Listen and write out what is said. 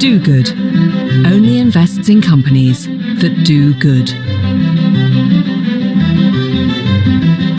Do Good only invests in companies that do good.